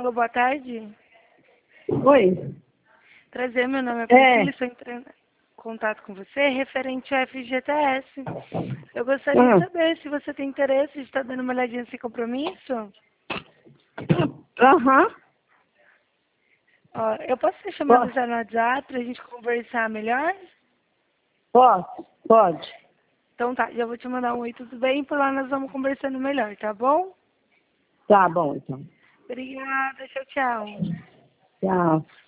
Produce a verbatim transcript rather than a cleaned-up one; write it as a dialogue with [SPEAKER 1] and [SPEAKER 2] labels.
[SPEAKER 1] Alô, boa tarde.
[SPEAKER 2] Oi.
[SPEAKER 1] Prazer, meu nome é
[SPEAKER 2] É.
[SPEAKER 1] Priscila, estou entrando em contato com você referente ao F G T S. Eu gostaria
[SPEAKER 2] Ah.
[SPEAKER 1] de saber se você tem interesse de estar dando uma olhadinha nesse compromisso.
[SPEAKER 2] Aham.
[SPEAKER 1] Ó, eu posso te chamar
[SPEAKER 2] Pode.
[SPEAKER 1] no WhatsApp para a gente conversar melhor?
[SPEAKER 2] Pode. Pode.
[SPEAKER 1] Então tá, já vou te mandar um oi, tudo bem? Por lá nós vamos conversando melhor, tá bom?
[SPEAKER 2] Tá bom, então.
[SPEAKER 1] Obrigada, tchau, tchau.
[SPEAKER 2] Tchau.